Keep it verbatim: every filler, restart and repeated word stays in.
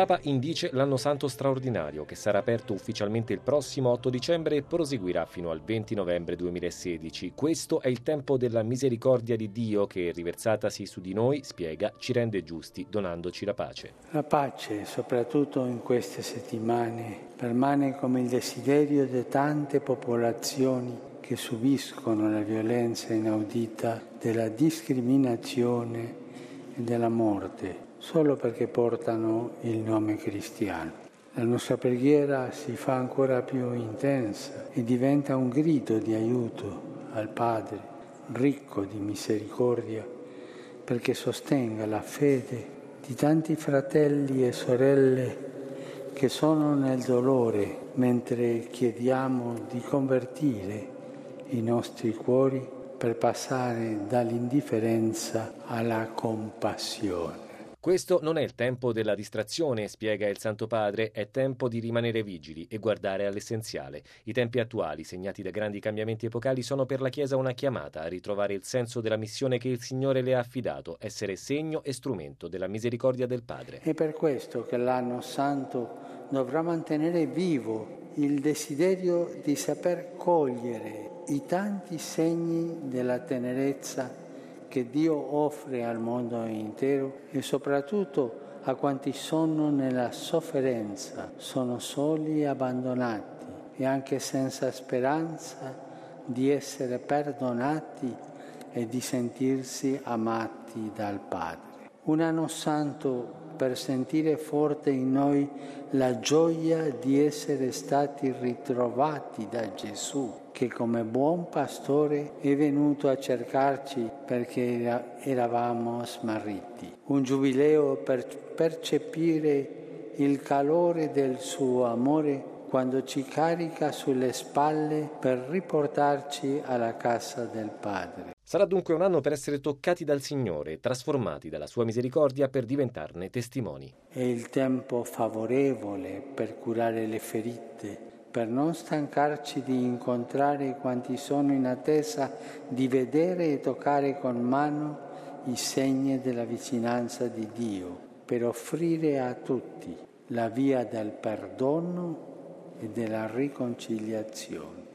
Papa indice l'anno santo straordinario, che sarà aperto ufficialmente il prossimo otto dicembre e proseguirà fino al venti novembre duemilasedici. Questo è il tempo della misericordia di Dio che, riversatasi su di noi, spiega, ci rende giusti donandoci la pace. La pace, soprattutto in queste settimane, permane come il desiderio di tante popolazioni che subiscono la violenza inaudita della discriminazione e della morte, solo perché portano il nome cristiano. La nostra preghiera si fa ancora più intensa e diventa un grido di aiuto al Padre, ricco di misericordia, perché sostenga la fede di tanti fratelli e sorelle che sono nel dolore, mentre chiediamo di convertire i nostri cuori per passare dall'indifferenza alla compassione. Questo non è il tempo della distrazione, spiega il Santo Padre, è tempo di rimanere vigili e guardare all'essenziale. I tempi attuali, segnati da grandi cambiamenti epocali, sono per la Chiesa una chiamata a ritrovare il senso della missione che il Signore le ha affidato, essere segno e strumento della misericordia del Padre. È per questo che l'anno santo dovrà mantenere vivo il desiderio di saper cogliere i tanti segni della tenerezza che Dio offre al mondo intero e soprattutto a quanti sono nella sofferenza, sono soli e abbandonati e anche senza speranza di essere perdonati e di sentirsi amati dal Padre. Un anno santo per sentire forte in noi la gioia di essere stati ritrovati da Gesù, che come buon pastore è venuto a cercarci perché eravamo smarriti. Un giubileo per percepire il calore del suo amore quando ci carica sulle spalle per riportarci alla casa del Padre. Sarà dunque un anno per essere toccati dal Signore, trasformati dalla sua misericordia per diventarne testimoni. È il tempo favorevole per curare le ferite, per non stancarci di incontrare quanti sono in attesa di vedere e toccare con mano i segni della vicinanza di Dio, per offrire a tutti la via del perdono e della riconciliazione.